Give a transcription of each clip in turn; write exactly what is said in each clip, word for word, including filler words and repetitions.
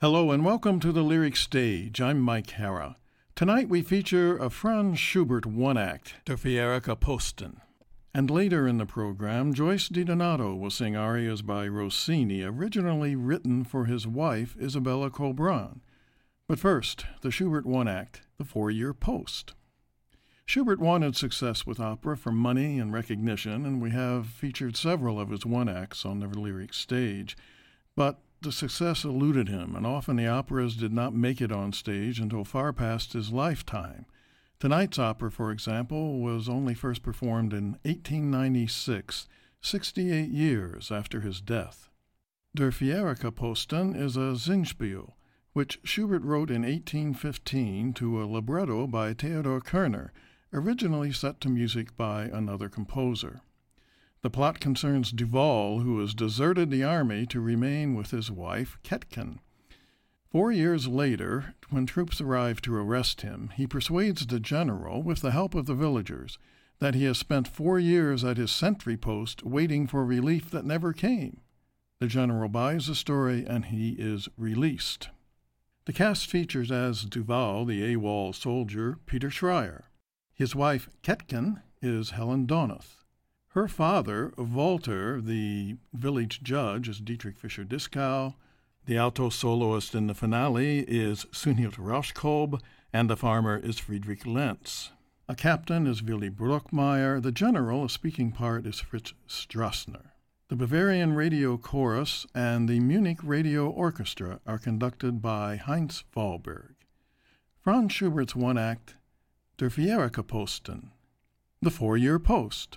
Hello and welcome to the Lyric Stage. I'm Mike Hara. Tonight we feature a Franz Schubert one-act, Der Fieriker Posten. And later in the program, Joyce DiDonato will sing arias by Rossini, originally written for his wife, Isabella Colbran. But first, the Schubert one-act, The Four-Year Post. Schubert wanted success with opera for money and recognition, and we have featured several of his one-acts on the Lyric Stage. But the success eluded him, and often the operas did not make it on stage until far past his lifetime. Tonight's opera, for example, was only first performed in eighteen ninety-six, sixty-eight years after his death. Der Fieriker Posten is a Singspiel, which Schubert wrote in eighteen fifteen to a libretto by Theodor Kerner, originally set to music by another composer. The plot concerns Duval, who has deserted the army to remain with his wife, Ketkin. Four years later, when troops arrive to arrest him, he persuades the general, with the help of the villagers, that he has spent four years at his sentry post waiting for relief that never came. The general buys the story, and he is released. The cast features as Duval, the AWOL soldier, Peter Schreier. His wife, Ketkin, is Helen Donath. Her father, Walter, the village judge, is Dietrich Fischer-Dieskau. The alto soloist in the finale is Sunhild Rauschkolb, and the farmer is Friedrich Lenz. A captain is Willy Brockmeyer. The general, a speaking part, is Fritz Strassner. The Bavarian Radio Chorus and the Munich Radio Orchestra are conducted by Heinz Wahlberg. Franz Schubert's one-act, Der Fieriker Posten, The Four-Year Post.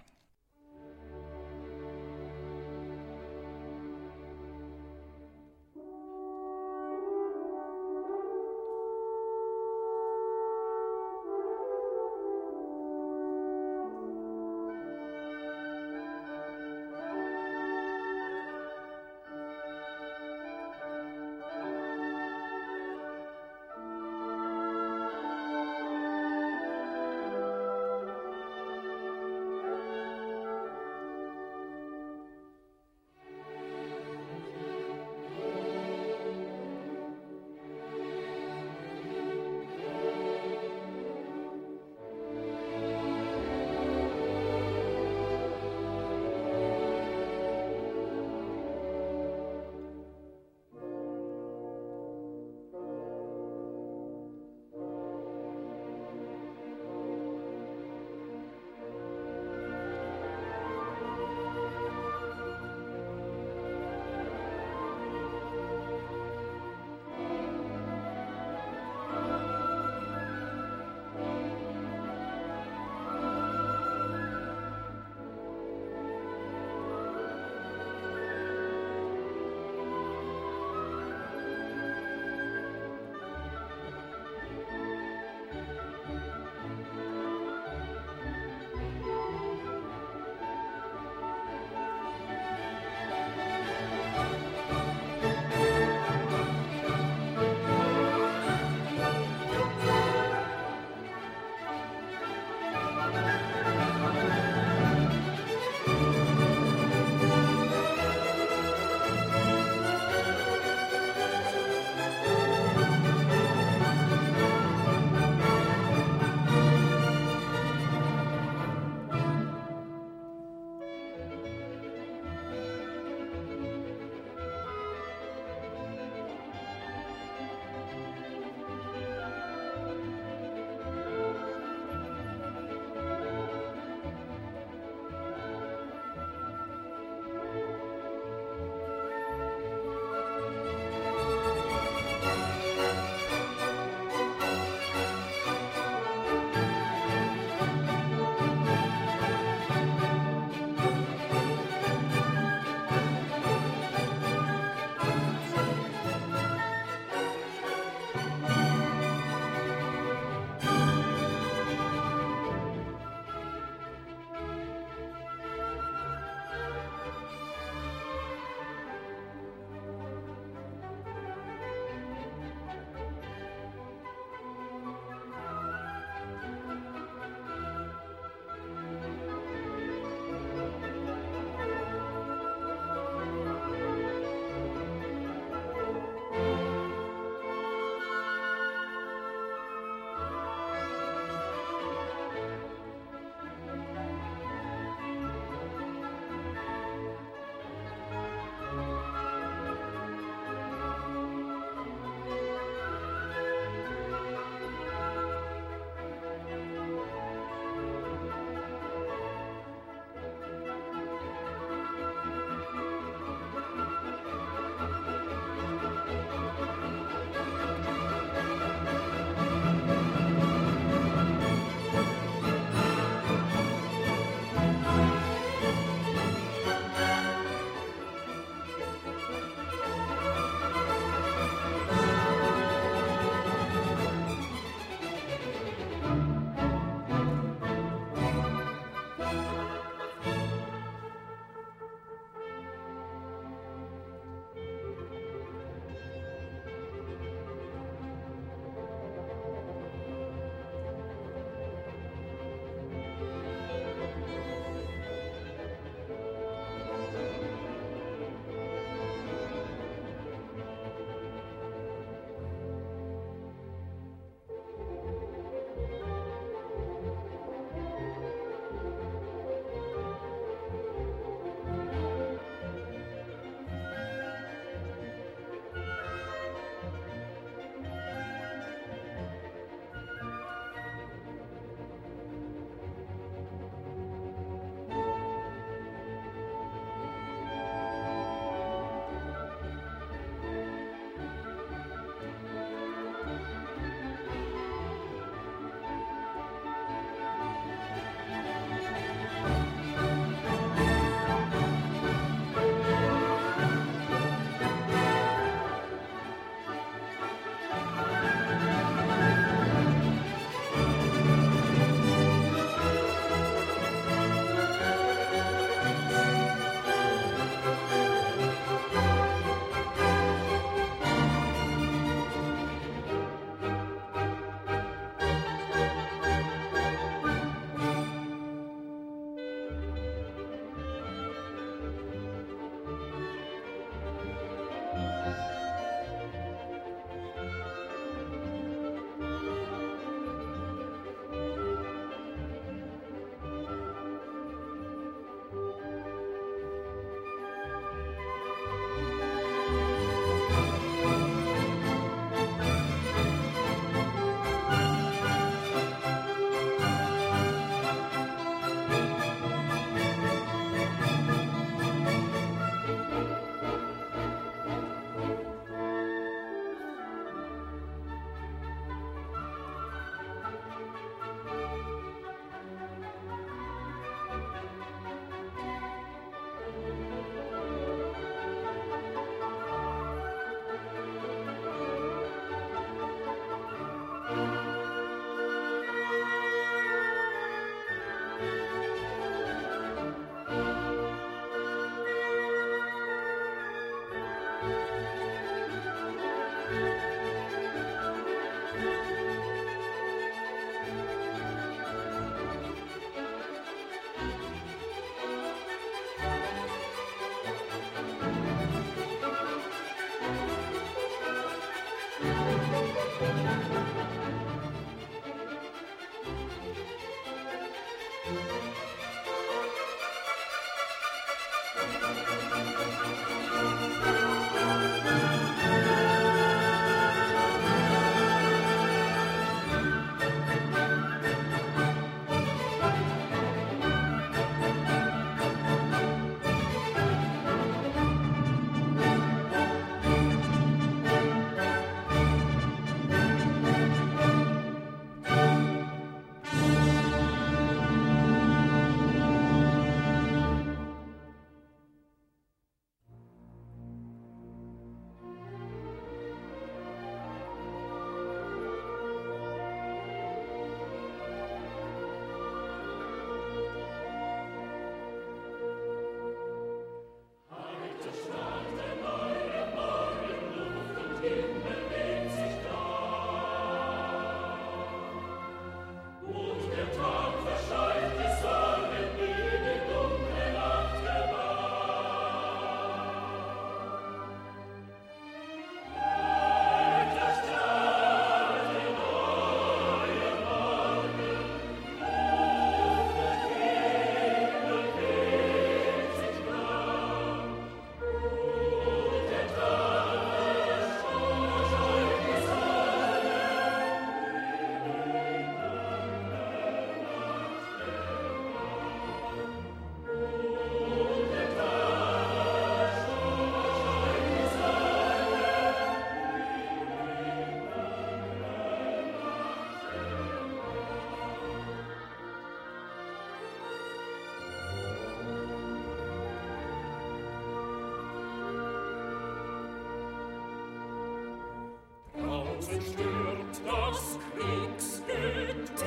Stürmt das Kriegsgetümmel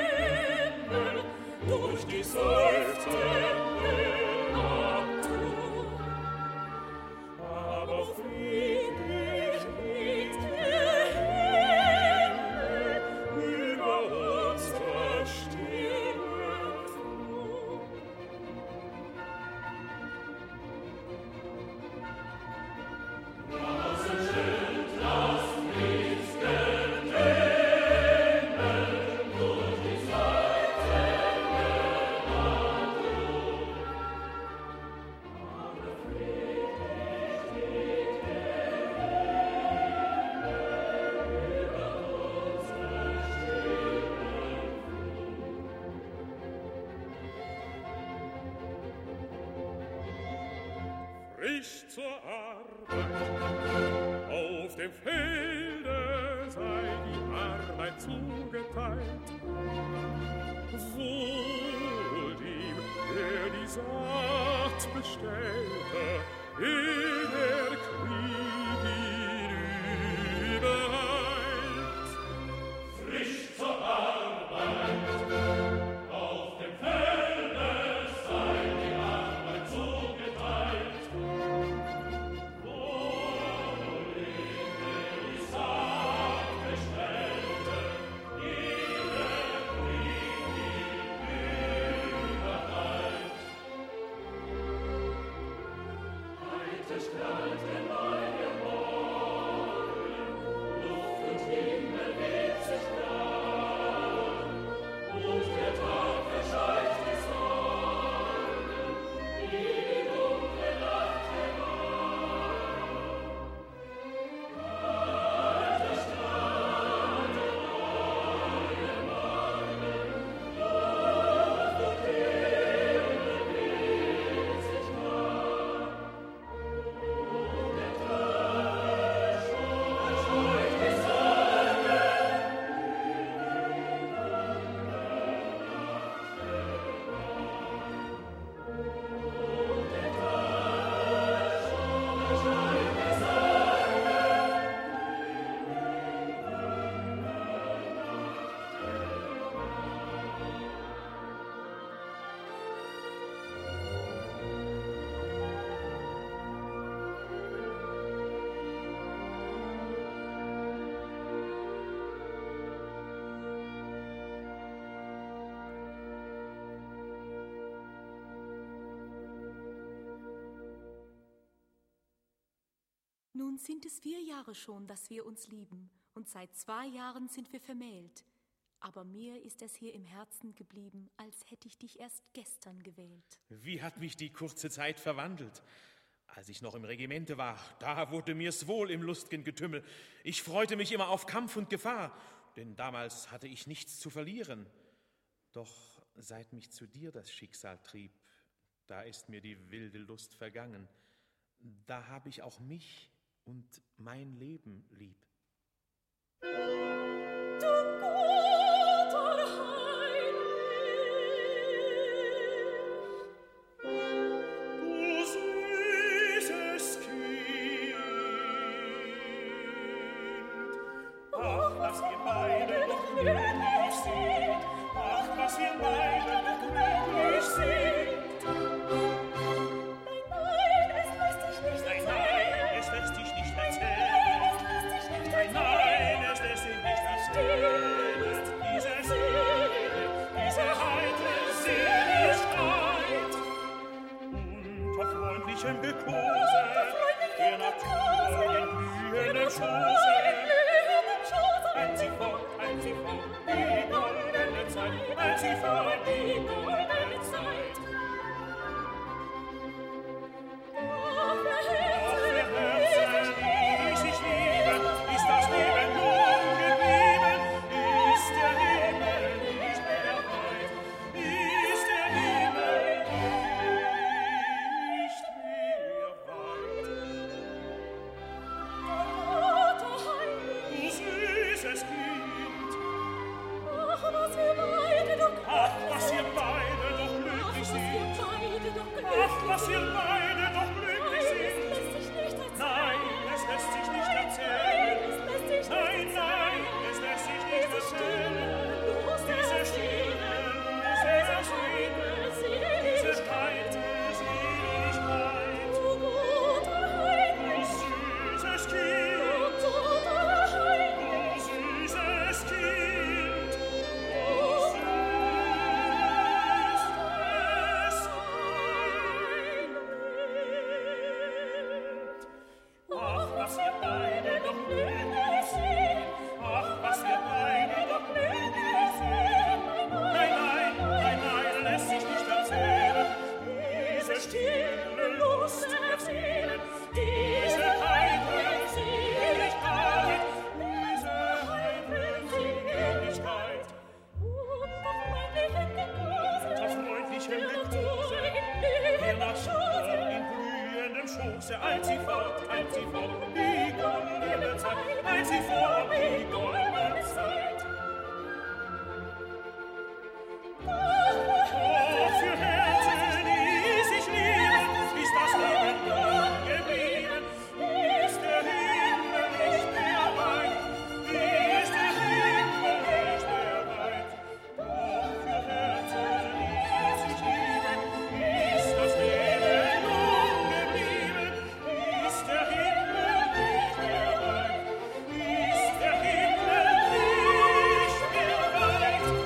durch die seufzende Natur. Aber friedlich liegt der Himmel über unserer stillen Flur. Draußen stimmt das frisch zur Arbeit. Auf dem Felde sei die Arbeit zugeteilt. Wohl dem, der die Saat bestellte, ehe der Krieg ihn übereilt. Frisch zur Arbeit. Auf dem Felde sei die Arbeit zugeteilt. Strahlt der neue Morgen. Nun sind es vier Jahre schon, dass wir uns lieben, und seit zwei Jahren sind wir vermählt. Aber mir ist es hier im Herzen geblieben, als hätte ich dich erst gestern gewählt. Wie hat mich die kurze Zeit verwandelt? Als ich noch im Regimente war, da wurde mir's wohl im lust'gen Getümmel. Ich freute mich immer auf Kampf und Gefahr, denn damals hatte ich nichts zu verlieren. Doch seit mich zu dir das Schicksal trieb, da ist mir die wilde Lust vergangen. Da hab ich auch mich und mein Leben lieb. Du guter Heinrich, du süßes Kind, ach, was wir beide doch glücklich sind, ach, was wir beide doch glücklich sind. Nein, nein, es lässt sich nicht erzählen. Nein, es lässt sich nicht erzählen. Nein, nein, es lässt sich nicht erzählen. Diese Seele, diese heitere Seligkeit, unter freundlichem Gekose, der Natur in blühendem Schoße, ein sie fort, ein sie fort, die goldene Zeit, ein sie fort, die goldene Zeit. Ach, wir Herzen, die sich lieben, ist das Leben nun geblieben, ist der Himmel nicht mehr weit, ist der Himmel nicht mehr weit. Vater Heinrich, du süßes Kind, ach, was wir beide doch ach, was wir beide doch glücklich sind, ach, was wir beide doch glücklich sind. Nein, es lässt sich nicht erzählen. Nein, nein, es lässt sich nicht erzählen. Diese Stille, diese Friede, diese kalte Seligkeit. Du guter Heinrich, du süßes Kind, du süßes Kind, du süßes Heinrich. Ach, was wir beide doch glücklich sind, ach, was wir beide doch glücklich sind. Nein, nein, nein, nein, lässt sich nicht erzählen. Diese stille Lust der Seelen, diese heitere Seligkeit, diese heitere Seligkeit. Unter freundlichem Gekose, der Natur in blühendem Schoße, eilt sie fort, eilt sie fort, die goldene Zeit, eilt sie fort, die goldene Zeit. Oh, für Herzen, die sich lieben, ist das Leben lang geblieben, ist der Himmel nicht mehr weit, ist der Himmel nicht mehr weit. Oh, für Herzen, die sich lieben, ist das Leben lang geblieben, ist der Himmel nicht mehr weit, ist der Himmel nicht mehr weit.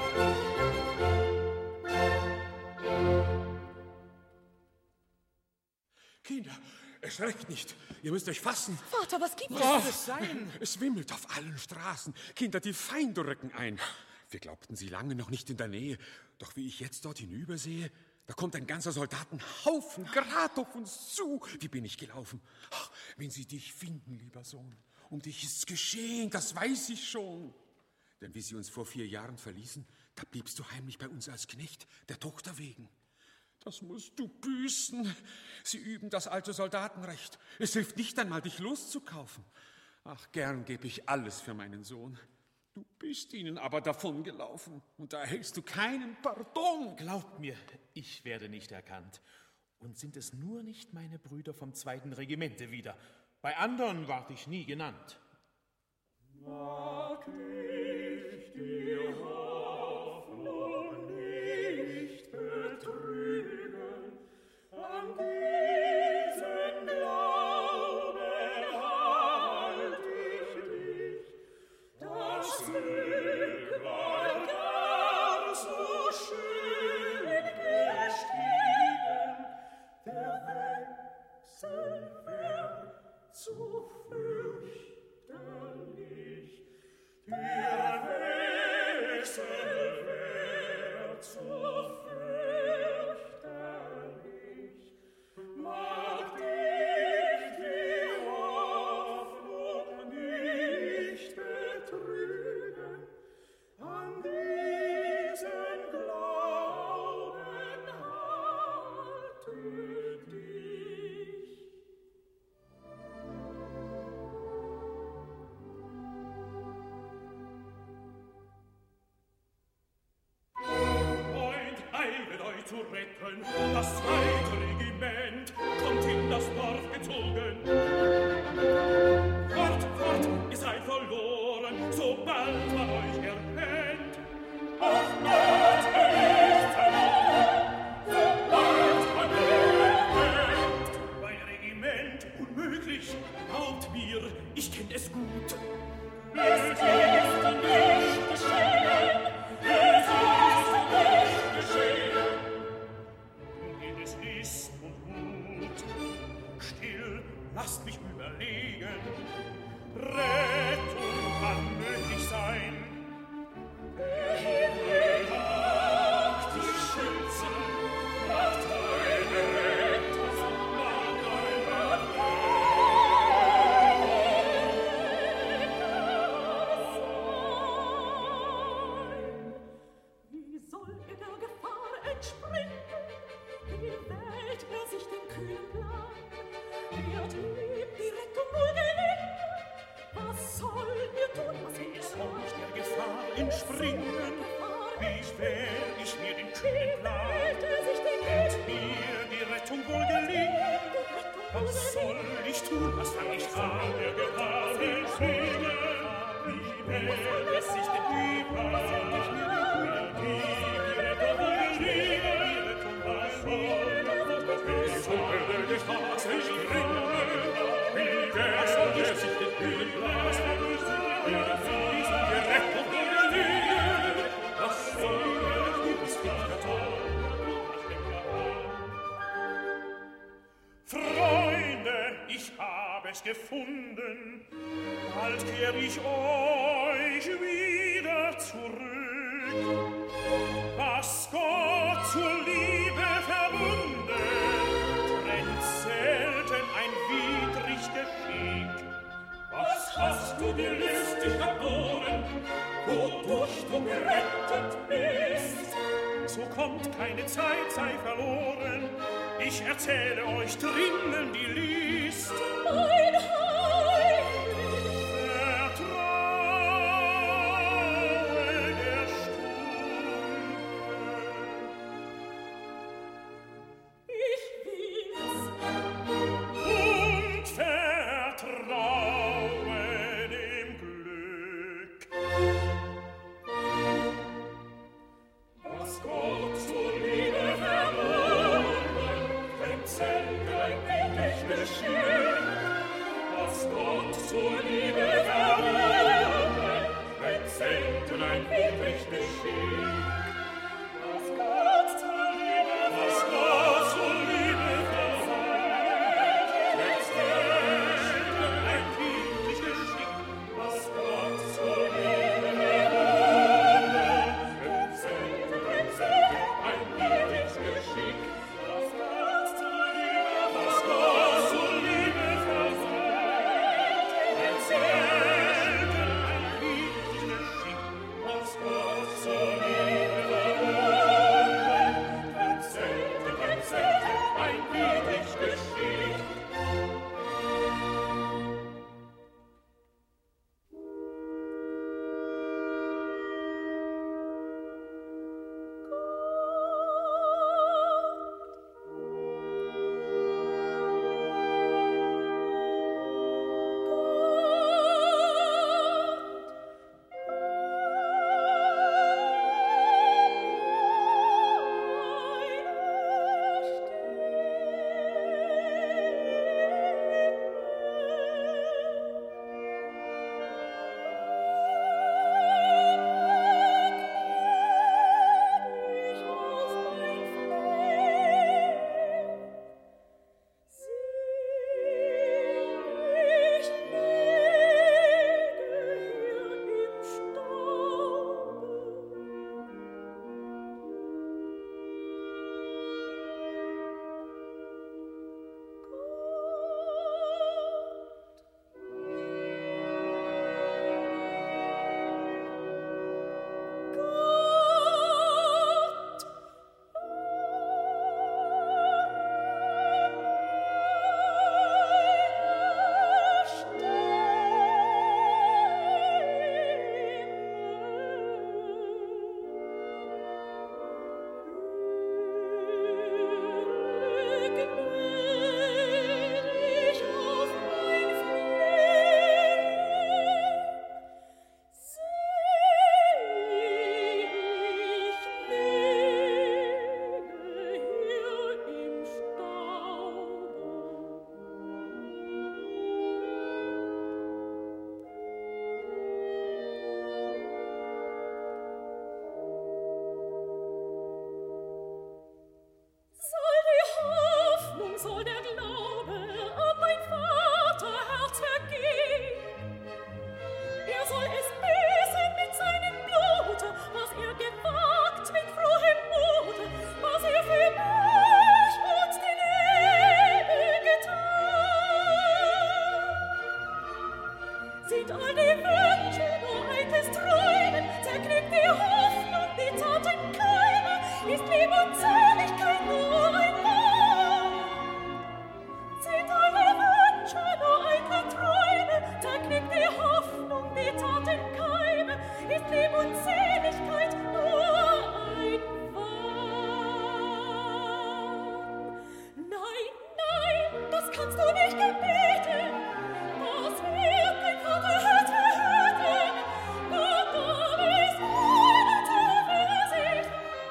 Kinder, erschreckt nicht. Ihr müsst euch fassen. Vater, was gibt es? Oh, es sein? Es wimmelt auf allen Straßen. Kinder, die Feinde rücken ein. Wir glaubten sie lange noch nicht in der Nähe. Doch wie ich jetzt dort hinübersehe, da kommt ein ganzer Soldatenhaufen grad auf uns zu. Wie bin ich gelaufen? Ach, wenn sie dich finden, lieber Sohn. Um dich ist's geschehen, das weiß ich schon. Denn wie sie uns vor vier Jahren verließen, da bliebst du heimlich bei uns als Knecht, der Tochter wegen. Das musst du büßen. Sie üben das alte Soldatenrecht. Es hilft nicht einmal, dich loszukaufen. Ach, gern gebe ich alles für meinen Sohn. Du bist ihnen aber davongelaufen und da erhältst du keinen Pardon. Glaubt mir, ich werde nicht erkannt. Und sind es nur nicht meine Brüder vom zweiten Regimente wieder? Bei anderen ward ich nie genannt. Mag ich die Hoffnung nicht betrügen, an diesen Glauben halt ich dich, das Glück war gar so schön gestiegen, der Wechsel wär zu zu retten. Das zweite Regiment kommt in das Dorf gezogen. Fort, fort, ihr seid verloren, sobald man euch erkennt. Ach Gott, er ist verloren, sobald man erkennt. Mein Regiment, unmöglich, glaubt mir, ich kenn es gut. Es ist nicht geschehen, es ist nicht geschehen. Nun es ist und Mut, still, lasst mich überlegen. Rettung kann möglich sein. Himmel macht die Schützen, macht eure Retter, macht eure Wie soll er der Gefahr entspringen? Wie wählt er sich den kühnen Plan? Wird ihm die Rettung wohl gelingen? Was soll er tun, was Wie er soll ich der Gefahr entspringen? Wie wähl ich mir den kühnen Plan? Wird mir die Rettung wohl gelingen? Was soll ich tun, was fang ich an, der Gefahr entspringen? Wie wähl es sich den Plan? Was soll ich mir den kühnen Plan? Die Rettung wohl gelingen? Die Rettung was soll? Wie soll der Gefahr entspringen? Wie wähl es sich den kühnen Plan? Was fang ich an, der Rettung wohl gelingen? Was soll ich was fang ich an? Freunde, ich habe es gefunden, bald kehr ich euch wieder zurück. Was Gott zur Liebe verbunden, trennt selten ein widrig Geschick. Was hast du dir listig erboren, wodurch du gerettet bist? So kommt keine Zeit, sei verloren, ich erzähle euch drinnen die List. mein Heimlich? Vertraue der Stunde. Ich will's. Und vertraue dem Glück. Was Gott zur Liebe verbunden, dem Zelt ein wenig geschehen. die Wünsche, nur altes Träumen, zerknickt die Hoffnung, die zarten Keime, ist Lieb und Seligkeit nur ein Wahn. Zählt alle Wünsche, nur alte Träume, zerknickt die Hoffnung, die zarten Keime, ist Lieb und Seligkeit nur ein Wahn. Nein, nein, das kannst du nicht gebeten, das wird dein Vaterherz verhüten, Gott, du bist meine Zuversicht.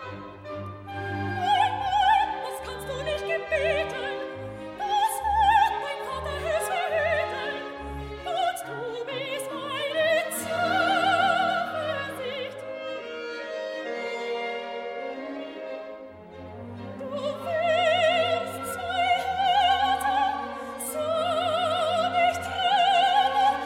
Nein, nein, das kannst du nicht gebeten, das wird dein Vaterherz verhüten, Gott, du bist meine Zuversicht. Du wirst zwei Herzen so nicht trennen,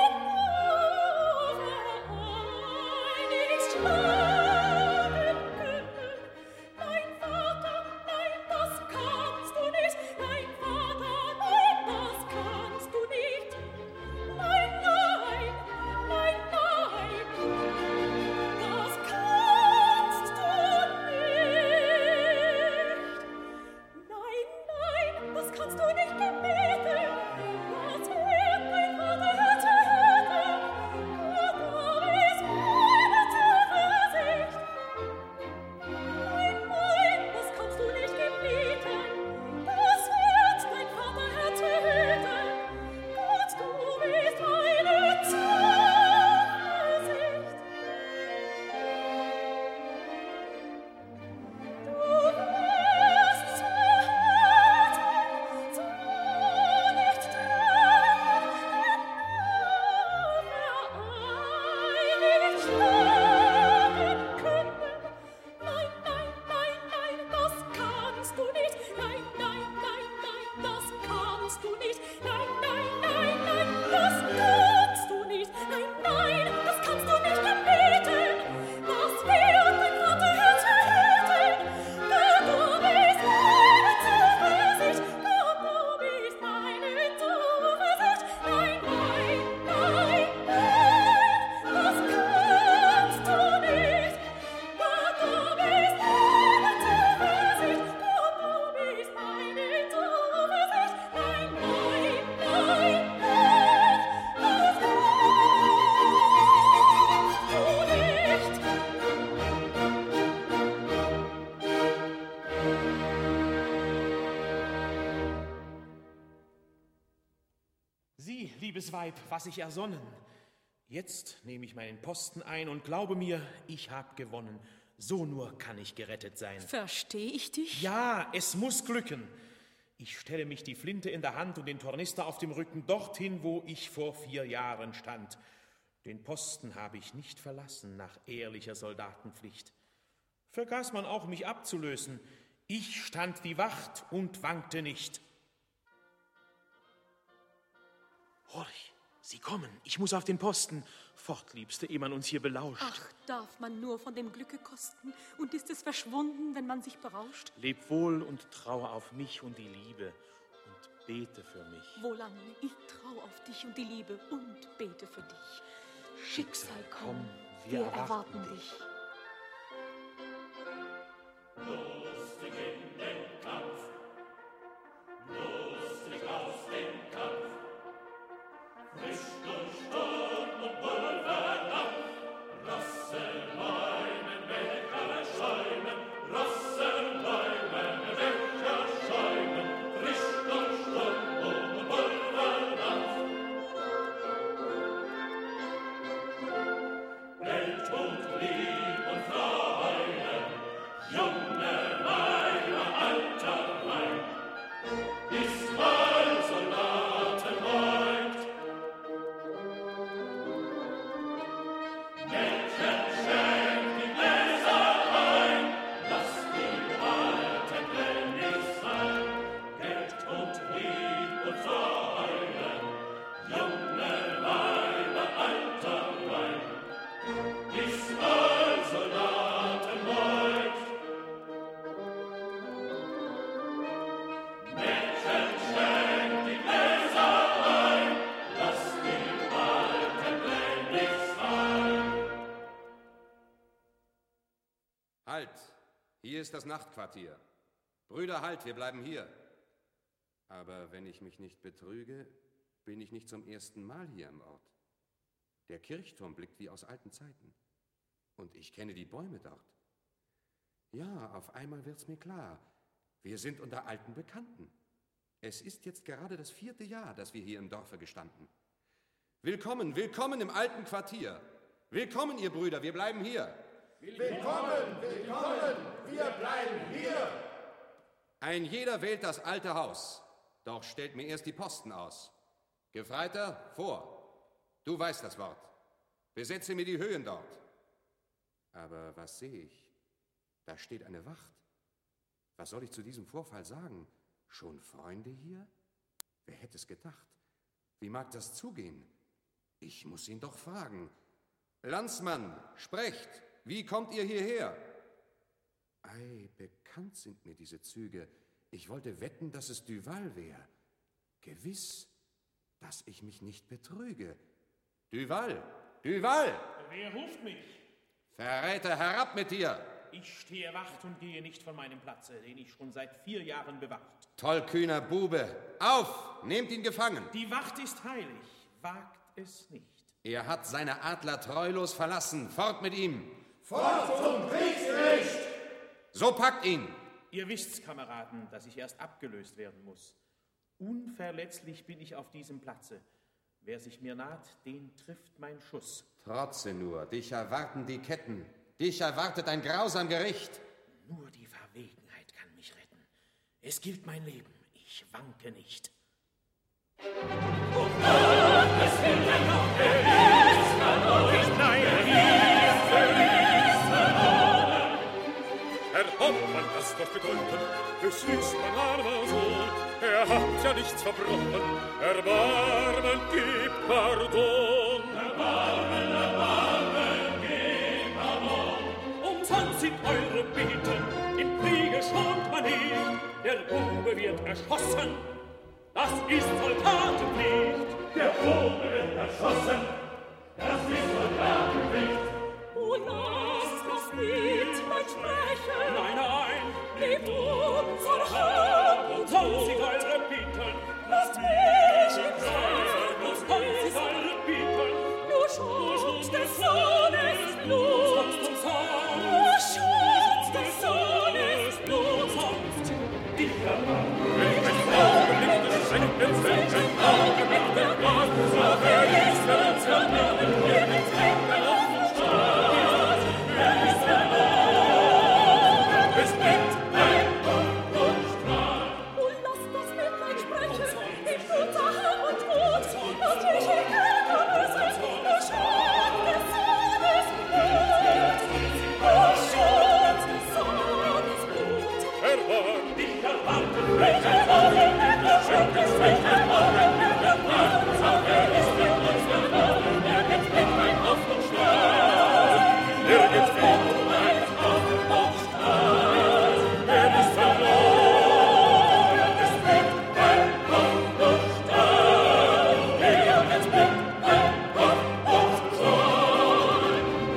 vereinigt schlagen können. Nein, Vater, nein, das kannst du nicht. Nein, Vater, nein, das kannst du nicht. Nein, nein, nein, nein, das kannst du nicht. Nein, nein, das kannst du nicht gebeten, das wird dein Vaterherz verhüten, Gott, du bist meine Zuversicht. Nein, nein, das kannst du nicht gebeten, das wird dein Vaterherz verhüten, Gott, du bist meine Zuversicht. Du wirst zwei Herzen so nicht trennen, vereinigt schlagen können. Nein, nein, nein, nein, das kannst du nicht. Nein, nein, nein, nein, das kannst du nicht. Nein, nein, nein, nein, das kannst du nicht. Nein, nein, das kannst du nicht gebeten. Das wird dein Vaterherz verhüten. Gott, du bist meine Zuversicht. Gott, du bist meine Zuversicht. Nein, nein, nein, nein, das kannst du nicht. Gott, du bist meine Zuversicht. Gott, du bist meine Zuversicht. Nein, nein, nein, nein, das kannst du nicht. Sieh, liebes Weib, was ich ersonnen. Jetzt nehme ich meinen Posten ein und glaube mir, ich hab gewonnen. So nur kann ich gerettet sein. Verstehe ich dich? Ja, es muss glücken. Ich stelle mich die Flinte in der Hand und den Tornister auf dem Rücken dorthin, wo ich vor vier Jahren stand. Den Posten habe ich nicht verlassen nach ehrlicher Soldatenpflicht. Vergaß man auch, mich abzulösen. Ich stand die Wacht und wankte nicht. Horch, sie kommen. Ich muss auf den Posten. Fort, Liebste, ehe man uns hier belauscht. Ach, darf man nur von dem Glücke kosten? Und ist es verschwunden, wenn man sich berauscht? Leb wohl und traue auf mich und die Liebe und bete für mich. Wohlan, ich trau auf dich und die Liebe und bete für dich. Schicksal, komm, wir, wir erwarten dich. dich. Lustig in den Kampf, lustig aus dem Kampf, frisch durch Sturm und Pulverdampf, Rasselbäume, Bächer schäumen, Rasselbäume, Bächer schäumen, frisch durch Sturm und Pulverdampf. Welt und Liebe Halt! Hier ist das Nachtquartier. Brüder, halt, wir bleiben hier. Aber wenn ich mich nicht betrüge, bin ich nicht zum ersten Mal hier im Ort. Der Kirchturm blickt wie aus alten Zeiten. Und ich kenne die Bäume dort. Ja, auf einmal wird's mir klar. Wir sind unter alten Bekannten. Es ist jetzt gerade das vierte Jahr, dass wir hier im Dorfe gestanden. Willkommen, willkommen im alten Quartier. Willkommen, ihr Brüder, wir bleiben hier. Willkommen, willkommen, wir bleiben hier. Ein jeder wählt das alte Haus, doch stellt mir erst die Posten aus. Gefreiter, vor. Du weißt das Wort. Besetze mir die Höhen dort. Aber was sehe ich? Da steht eine Wacht. Was soll ich zu diesem Vorfall sagen? Schon Freunde hier? Wer hätte es gedacht? Wie mag das zugehen? Ich muss ihn doch fragen. Landsmann, sprecht! Wie kommt ihr hierher? Ei, bekannt sind mir diese Züge. Ich wollte wetten, dass es Duval wäre. Gewiss, dass ich mich nicht betrüge. Duval! Duval! Wer ruft mich? Verräter, herab mit dir! Ich stehe Wacht und gehe nicht von meinem Platze, den ich schon seit vier Jahren bewacht. Tollkühner Bube! Auf! Nehmt ihn gefangen! Die Wacht ist heilig, wagt es nicht. Er hat seine Adler treulos verlassen. Fort mit ihm! Fort zum Kriegsgericht! So packt ihn! Ihr wisst's, Kameraden, dass ich erst abgelöst werden muss. Unverletzlich bin ich auf diesem Platze. Wer sich mir naht, den trifft mein Schuss. Trotze nur, dich erwarten die Ketten. Dich erwartet ein grausam Gericht. Nur die Verwegenheit kann mich retten. Es gilt mein Leben, ich wanke nicht. Oh Gott, es will ein noch verließ, verloren. Nein, verließ, verloren. Herr Hauptmann, das doch bedeuten, es ist mein armer Sohn. Er hat ja nichts verbrochen. Erbarmen, gib Pardon. Erbarmen, erbarmen, gib Pardon. Umsonst sind eure Bitten, im Kriege schont man nicht. Der Bube wird erschossen, das ist Soldatenpflicht. Der Bube wird erschossen, das ist Soldatenpflicht. Oh, lasst das nicht mein Sprechen. Nein, nein, gebt unser Hand. Umsonst sind eure Bitten, lasst mich im Sein. Umsonst sind eure Bitten, nur Schutz des Sohnes Blut. Umsonst Nur Schutz des Sohnes Blut. Umsonst Die Verwandten. Schenken, schenken, Augenblick der Gott, so verließ er uns verloren, wir mit Tränen auf den Straß, er ist verloren, es bringt ein Gott und Strahl. Oh, lasst das Mitleid sprechen, in guter Hab und Mut, und ich in Kerker müssen, nur Schutz des Sohnes Blut, nur Schutz des Sohnes Blut. erwarten. Die Verwandten, welcher Augen, Schenken, schenken, Augen, der Mann, so er ist für uns verloren, nirgends bringt ein Hoffnungsstrahl, nirgends bringt ein Hoffnungsstrahl, er ist verloren, es bringt ein Hoffnungsstrahl, nirgends bringt ein Hoffnungsstrahl.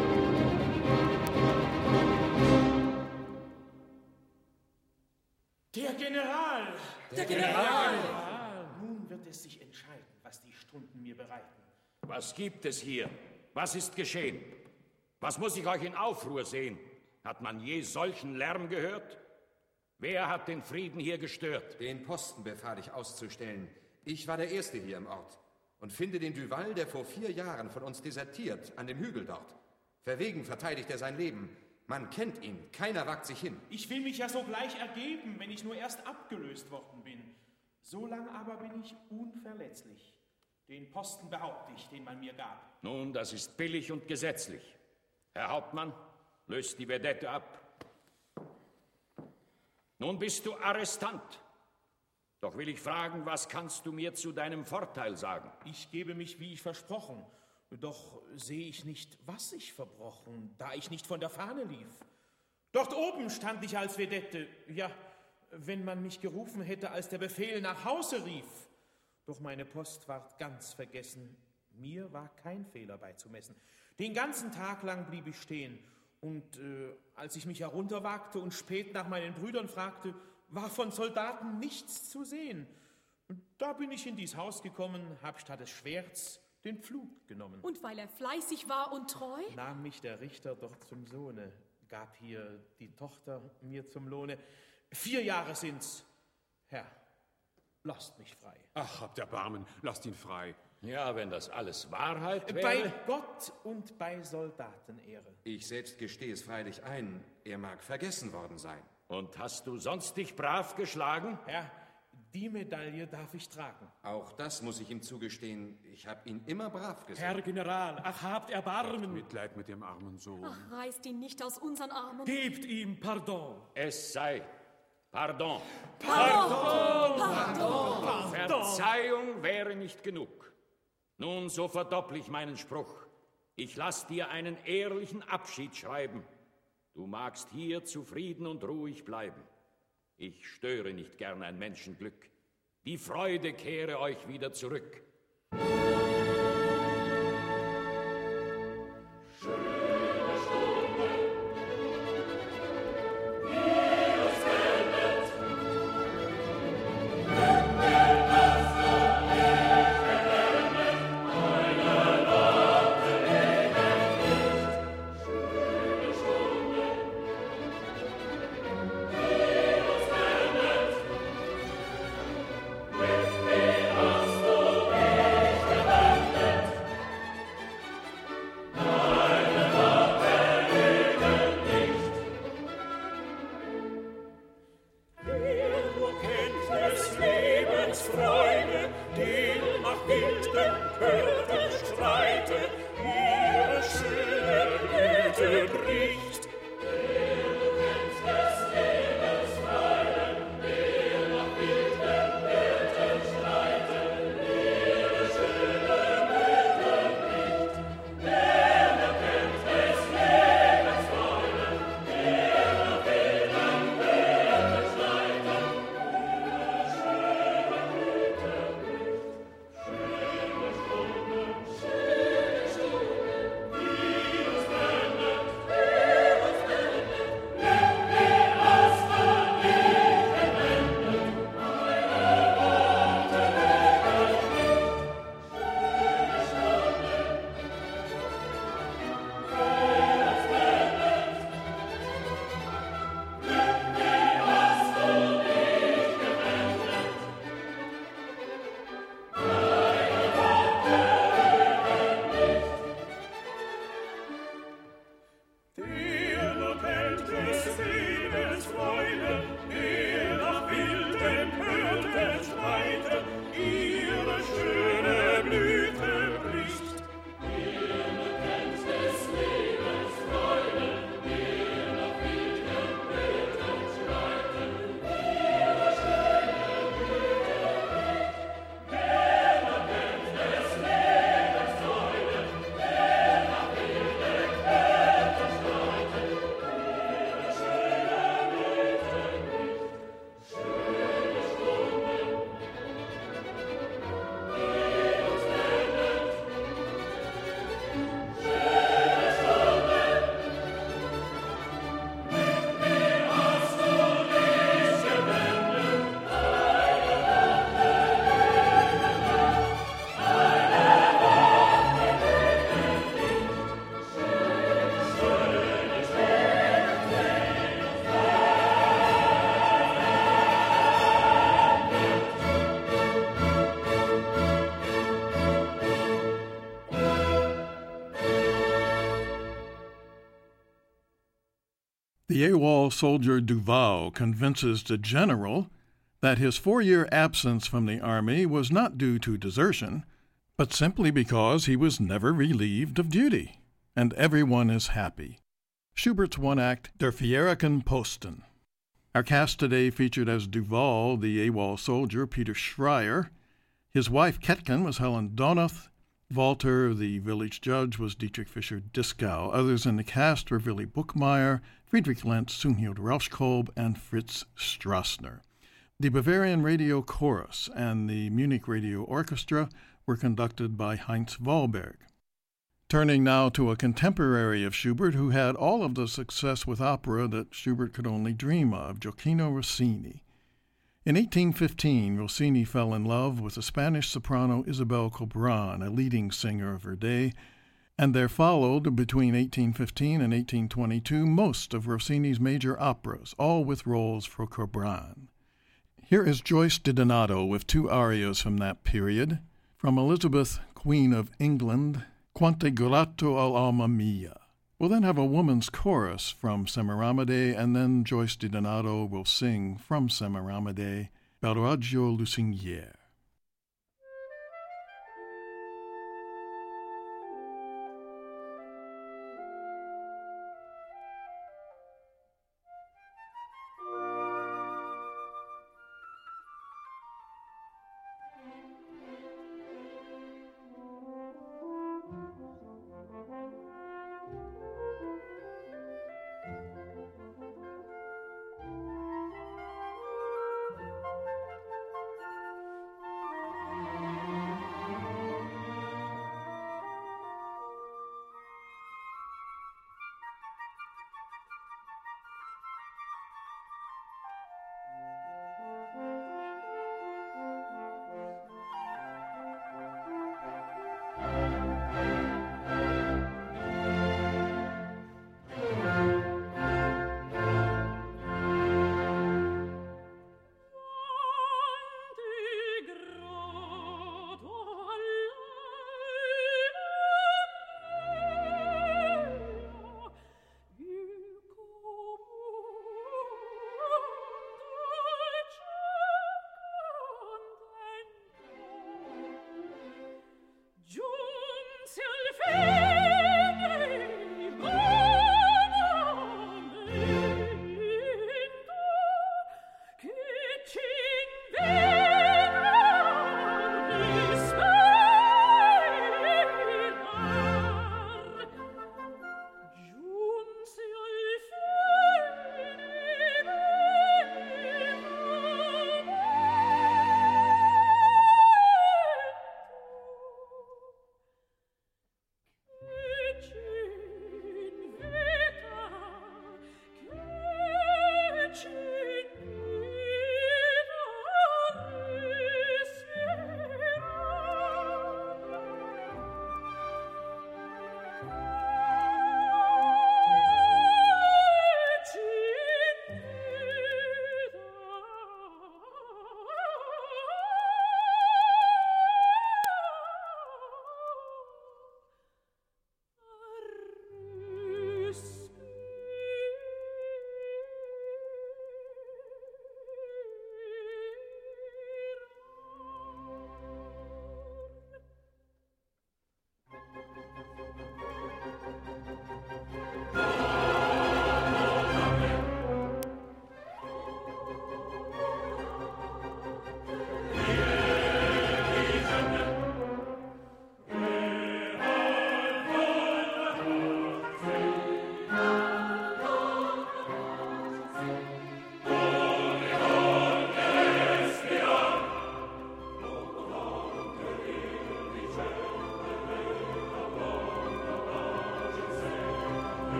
Der General! Der General! Nun wird es sich entscheiden, was die Stunden mir bereiten. Was gibt es hier? Was ist geschehen? Was muss ich euch in Aufruhr sehen? Hat man je solchen Lärm gehört? Wer hat den Frieden hier gestört? Den Posten befahl ich auszustellen. Ich war der Erste hier im Ort und finde den Duval, der vor vier Jahren von uns desertiert, an dem Hügel dort. Verwegen verteidigt er sein Leben. Man kennt ihn, keiner wagt sich hin. Ich will mich ja sogleich ergeben, wenn ich nur erst abgelöst worden bin. So lang aber bin ich unverletzlich. Den Posten behaupte ich, den man mir gab. Nun, das ist billig und gesetzlich. Herr Hauptmann, löst die Vedette ab. Nun bist du Arrestant. Doch will ich fragen, was kannst du mir zu deinem Vorteil sagen? Ich gebe mich, wie ich versprochen. Doch sehe ich nicht, was ich verbrochen, da ich nicht von der Fahne lief. Dort oben stand ich als Vedette, ja, wenn man mich gerufen hätte, als der Befehl nach Hause rief. Doch meine Post ward ganz vergessen, mir war kein Fehler beizumessen. Den ganzen Tag lang blieb ich stehen Und äh, als ich mich herunterwagte und spät nach meinen Brüdern fragte, war von Soldaten nichts zu sehen. Und da bin ich in dies Haus gekommen, hab statt des Schwerts den Pflug genommen. Und weil er fleißig war und treu? Nahm mich der Richter doch zum Sohne, gab hier die Tochter mir zum Lohne. Vier Jahre sind's. Herr, lasst mich frei. Ach, habt Erbarmen, lasst ihn frei. Ja, wenn das alles Wahrheit wäre. Bei Gott und bei Soldatenehre. Ich selbst gestehe es freilich ein, er mag vergessen worden sein. Und hast du sonst dich brav geschlagen? Herr, die Medaille darf ich tragen. Auch das muss ich ihm zugestehen. Ich habe ihn immer brav gesehen. Herr General, ach, habt Erbarmen. Mitleid mit dem armen Sohn. Ach, reißt ihn nicht aus unseren Armen. Gebt ihm Pardon. Es sei Pardon. Pardon! Pardon! Pardon. Verzeihung wäre nicht genug. Nun, so verdopple ich meinen Spruch. Ich lass dir einen ehrlichen Abschied schreiben. Du magst hier zufrieden und ruhig bleiben. Ich störe nicht gern ein Menschenglück. Die Freude kehre euch wieder zurück. The AWOL soldier Duval convinces the general that his four-year absence from the army was not due to desertion, but simply because he was never relieved of duty, and everyone is happy. Schubert's one-act Der Vierecken Posten. Our cast today featured as Duval the AWOL soldier Peter Schreier. His wife Ketken was Helen Donath. Walter, the village judge, was Dietrich Fischer-Dieskau. Others in the cast were Willy Buchmeyer, Friedrich Lenz, Sunhild Rauschkolb, and Fritz Strassner. The Bavarian Radio Chorus and the Munich Radio Orchestra were conducted by Heinz Wahlberg. Turning now to a contemporary of Schubert who had all of the success with opera that Schubert could only dream of, Gioacchino Rossini. In eighteen fifteen, Rossini fell in love with the Spanish soprano Isabel Cobran, a leading singer of her day, and there followed, between eighteen fifteen and eighteen twenty-two, most of Rossini's major operas, all with roles for Cobran. Here is Joyce DiDonato with two arias from that period, from Elizabeth, Queen of England, Quante grato all'alma mia. We'll then have a woman's chorus from Semiramide, and then Joyce DiDonato will sing from Semiramide, Bel raggio lusinghier.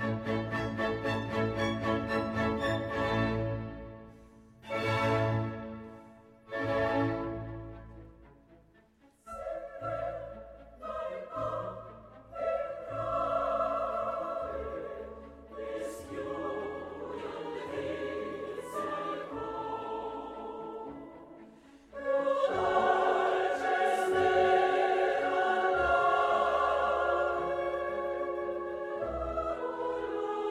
Oh,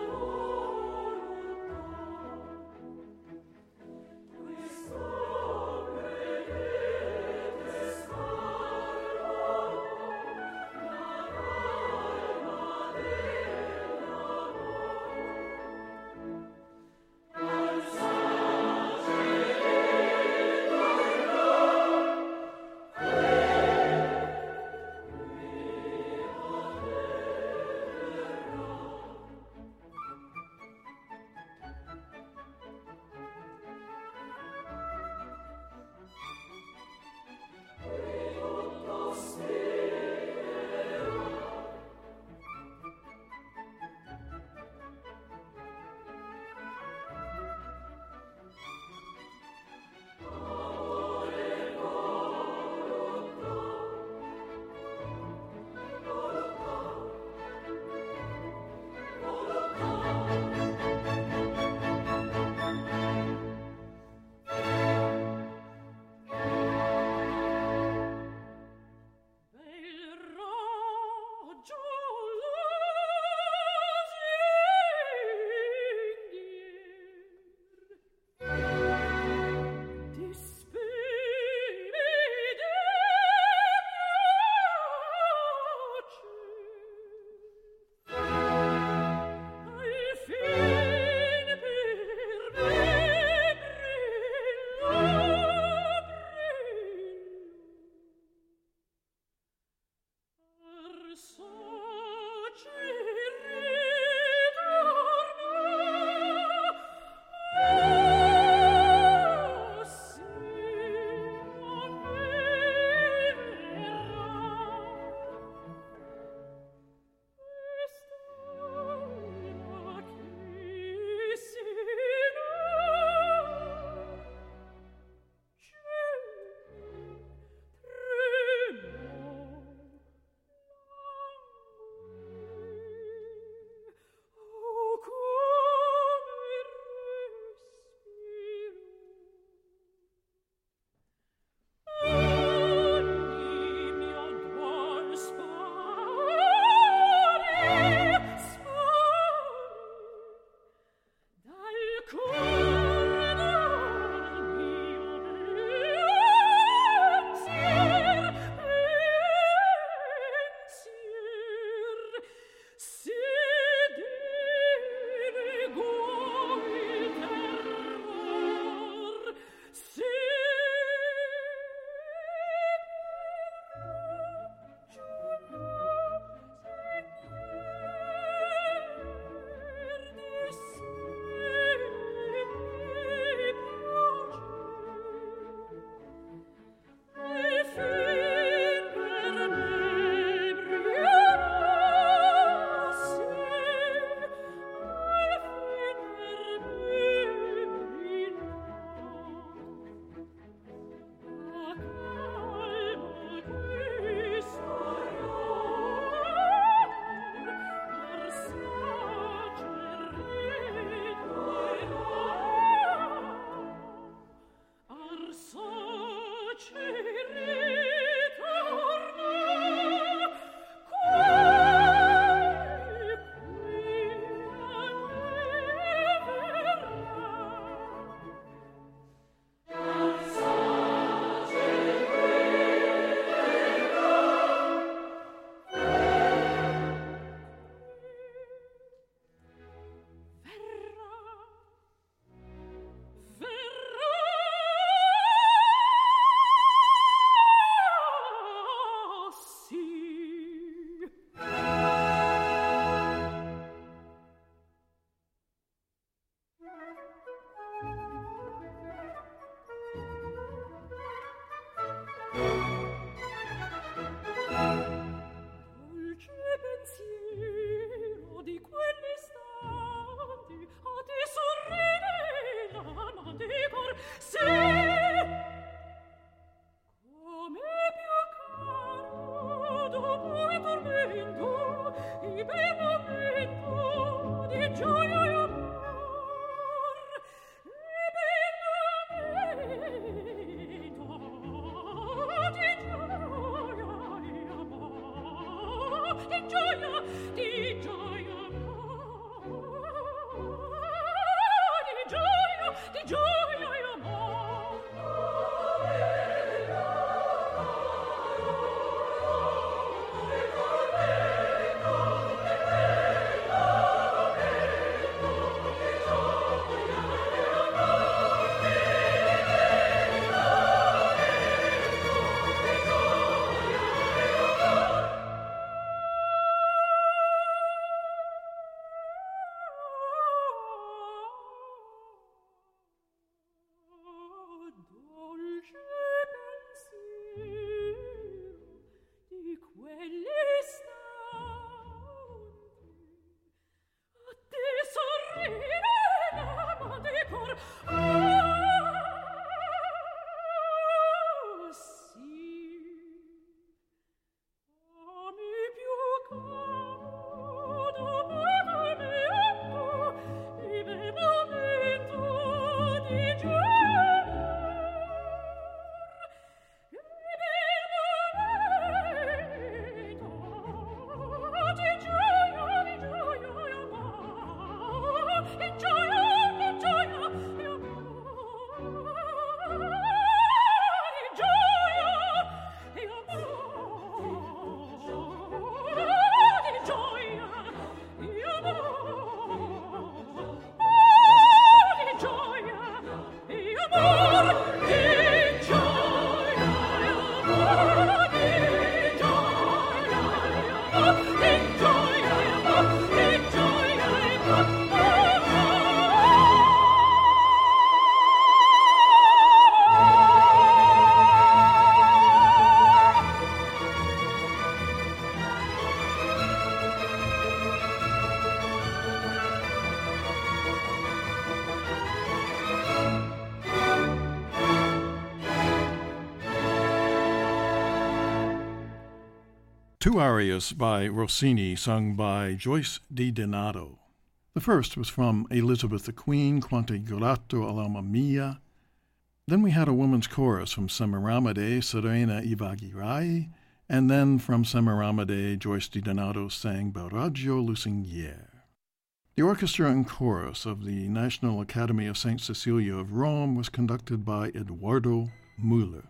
Two arias by Rossini sung by Joyce DiDonato. The first was from Elizabeth the Queen, Quanto grato all'alma mia. Then we had a woman's chorus from Semiramide, Serena Ivagirai, and then from Semiramide, Joyce DiDonato sang Baraggio Lusinghier. The orchestra and chorus of the National Academy of Saint Cecilia of Rome was conducted by Eduardo Müller.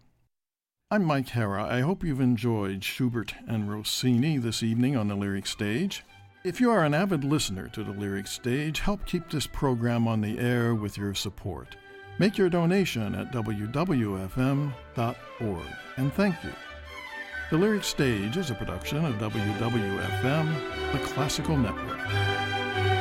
I'm Mike Hara. I hope you've enjoyed Schubert and Rossini this evening on the Lyric Stage. If you are an avid listener to the Lyric Stage, help keep this program on the air with your support. Make your donation at w w f m dot org, and thank you. The Lyric Stage is a production of W W F M, the Classical Network.